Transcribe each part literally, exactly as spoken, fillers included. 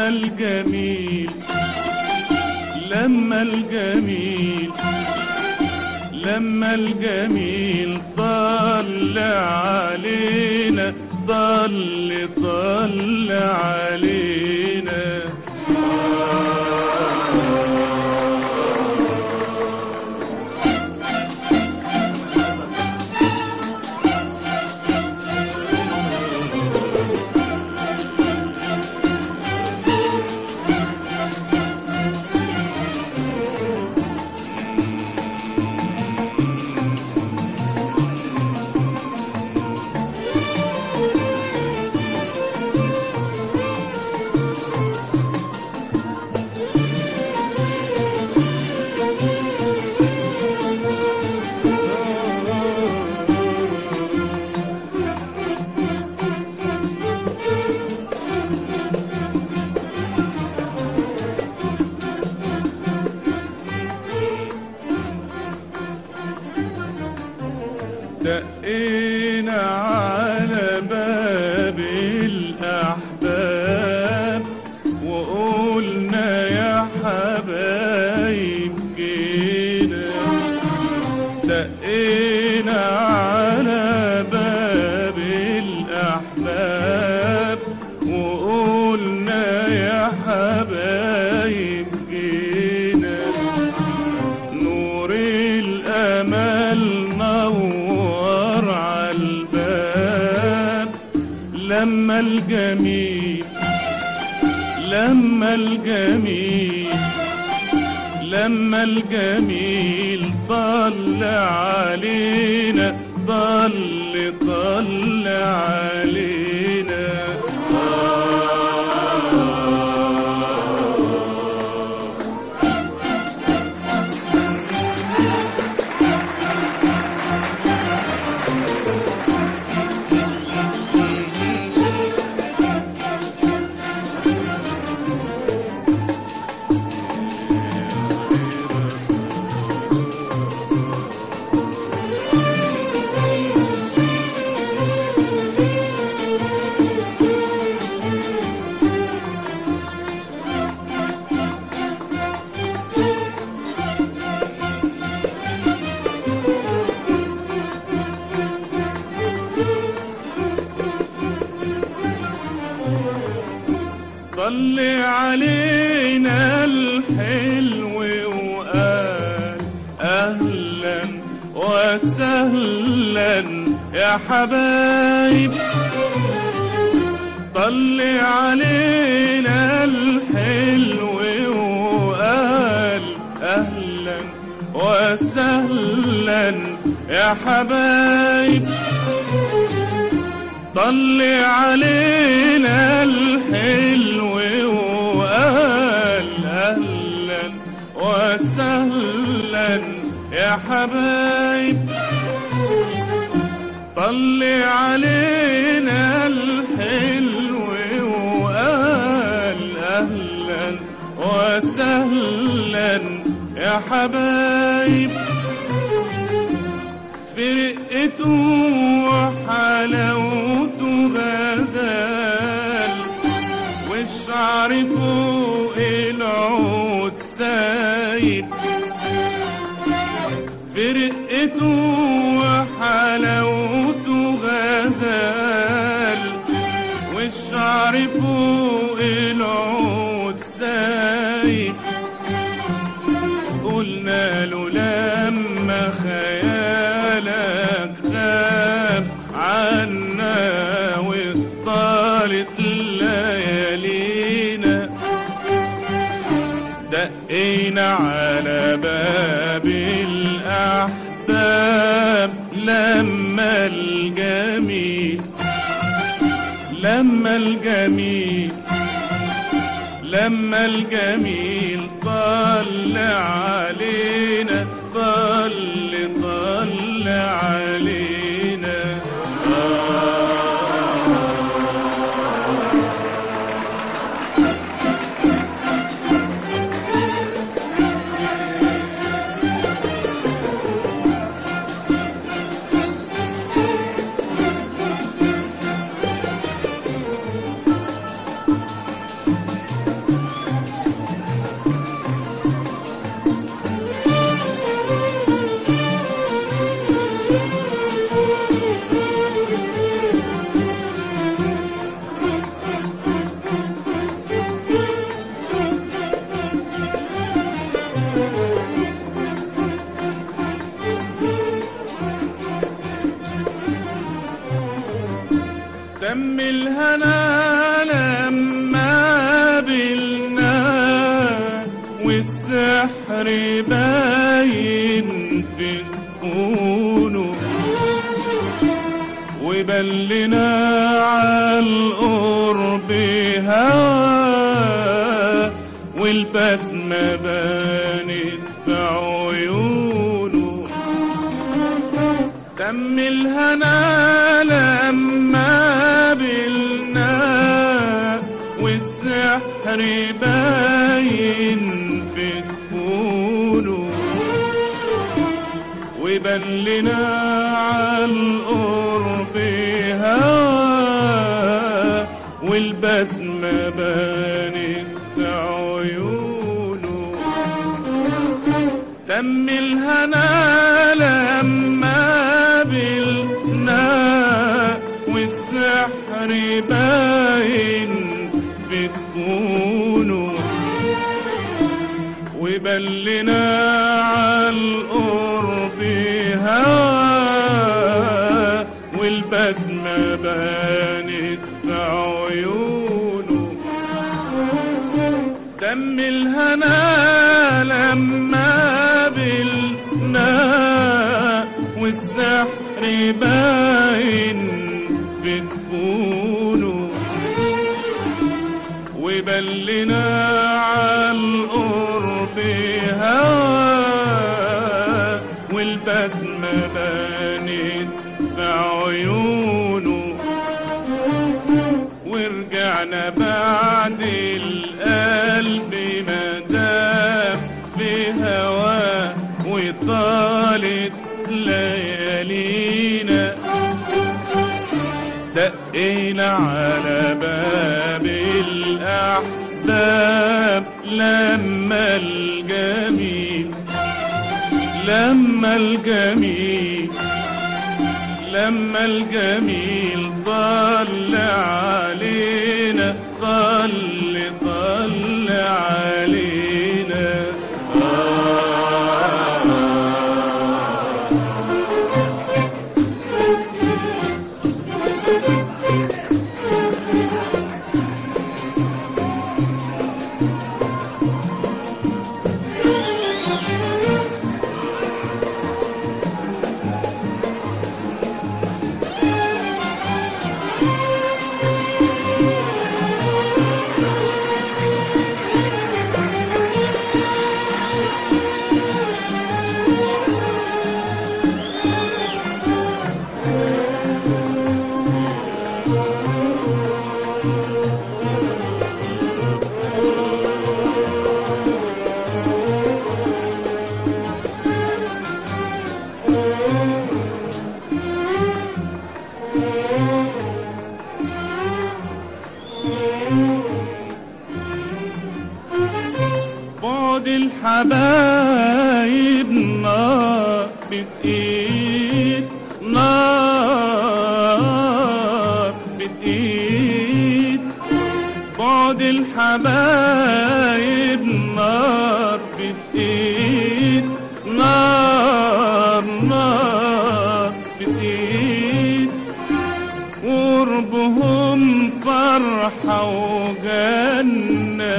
لما الجميل لما الجميل لما الجميل طل علينا طل طل علينا دقينا على باب الأحباب وقلنا يا حبايب جينا دقينا على باب الأحباب وقلنا يا حبايب جينا نور الأمل نور عالباب لما الجميل لما الجميل لما الجميل طل علينا طل طل علينا طل علينا الحلو وقال أهلا وسهلا يا حبايب طل علينا الحلو وقال أهلا وسهلا يا حبايب طل علينا الحلو وقال أهلا وسهلا يا حبايب طل علينا الحلو وقال أهلا وسهلا يا حبايب فرقته وحلاوته غزال والشعر فوق العود سايب فرقته وحلاوته غزال والشعر فوق العود سايب قلنا له لما خيالك غاب عنا وطالت ليالينا دقينا على باب الأحباب لما الجميل لما الجميل لما الجميل طل علينا طل طل علينا والسحر باين في كونه، وبلنا عالقرب هوا والبسمة بانت في عيونه. تم الهنا لما قابلنا والسحر باين في كونه، وبان لنا عالقرب هوا والبسمة بانت في عيونه. تم الهنا لما قابلنا والسحر باين في كونه، وبان لنا عالقرب هوا والبسمة بانت في عيونه. تم الهنا لما قابلنا والسحر باين في كونه، وبان لنا عالقرب هوا والبسمة بانت في عيونه. ورجعنا بعد القلب مدام في هواه وطالت ليالينا. دقينا على باب الأحباب لما الجميل لما الجميل لما الجميل طل علينا طل طل علينا. بعد الحبايب نار بتقيد نار بتقيد. بعد الحبايب نار بتقيد نار نار بتقيد. قربهم فرحة وجنة.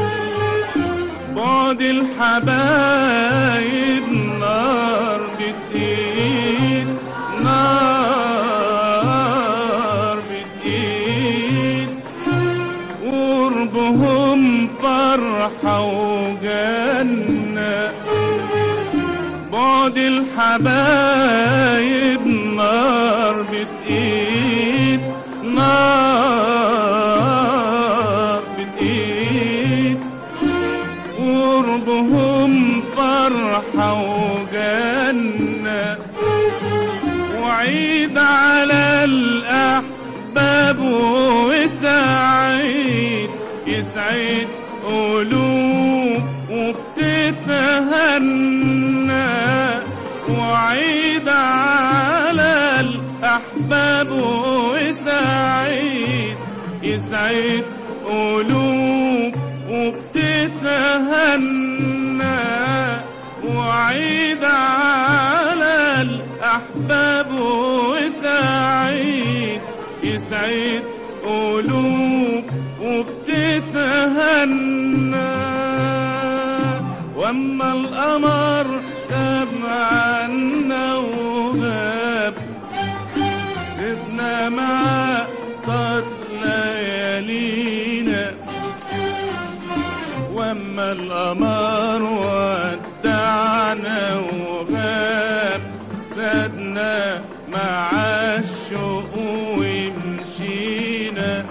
بعد الحبايب نار بتقيد نار بتقيد. قربهم فرحة وجنة. بعد الحبايب نار بتقيد نار بتقيد. قربهم فرحة وجنة. وعيد على الأحباب وسعيد يسعد قلوب وبتتهنى. وعيد على الأحباب وسعيد يسعد قلوب وبتتهنى. وعيد على الأحباب وسعيد يسعد قلوب وبتتهنى. لما القمر غاب عنا وغاب سيبنا معاه طال ليالينا. واما القمر ودعنا وغاب سادنا مع الشوق ومشينا.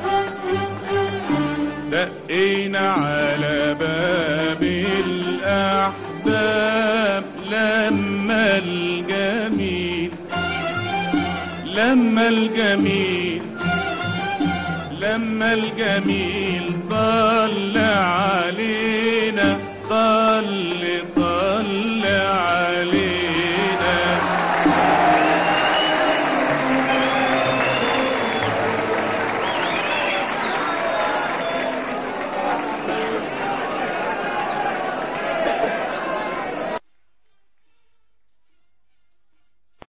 دقينا على باب الأحباب لما الجميل لما الجميل لما الجميل طل علينا طل